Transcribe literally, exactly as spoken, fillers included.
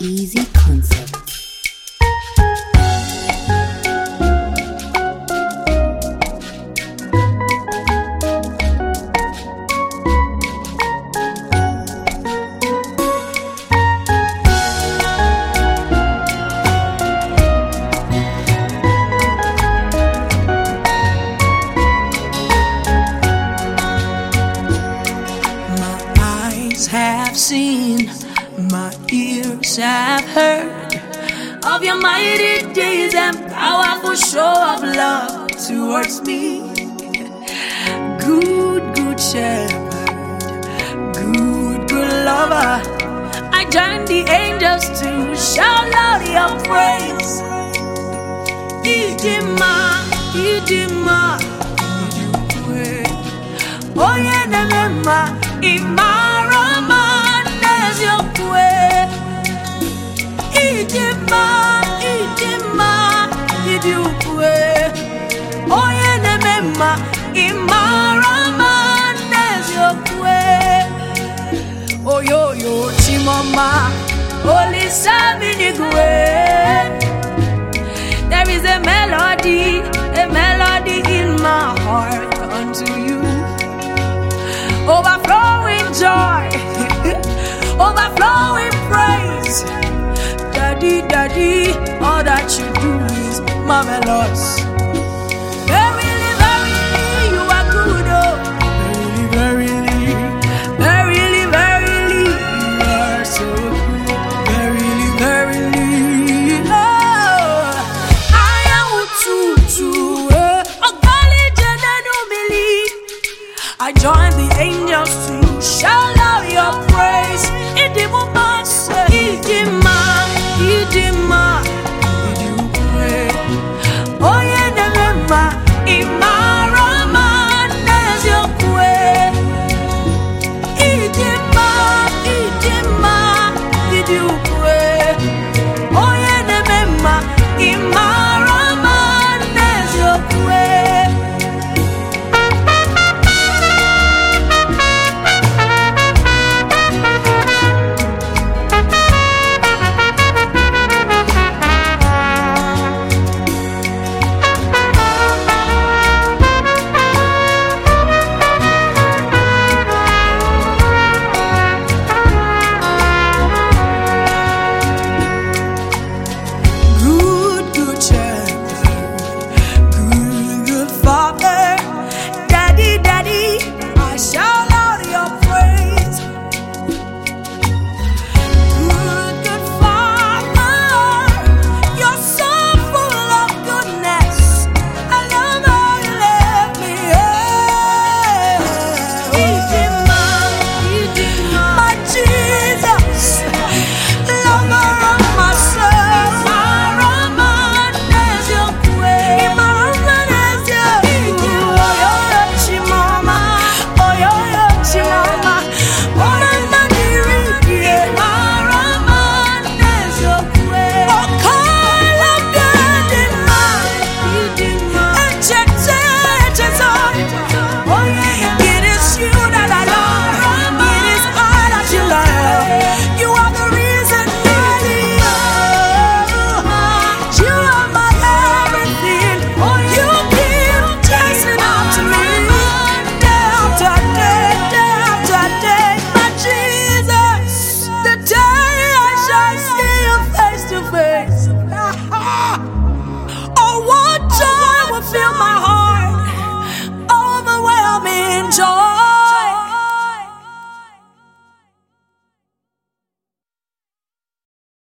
Easy Concept. Have seen, my ears have heard of your mighty deeds and powerful show of love towards me. Good, good shepherd, good, good lover, I join the angels to shout loud your praise. Idima, Idima, Idima, oh yeah, Nemema, Imara. Idima, idima, idukwe. Oye nemema, imarama nezokwe. Oyo yo chimama, oli sabinigwe. There is a melody, a melody in my heart unto you. Overflowing joy, overflowing praise. Daddy, daddy, all that you do is marvelous.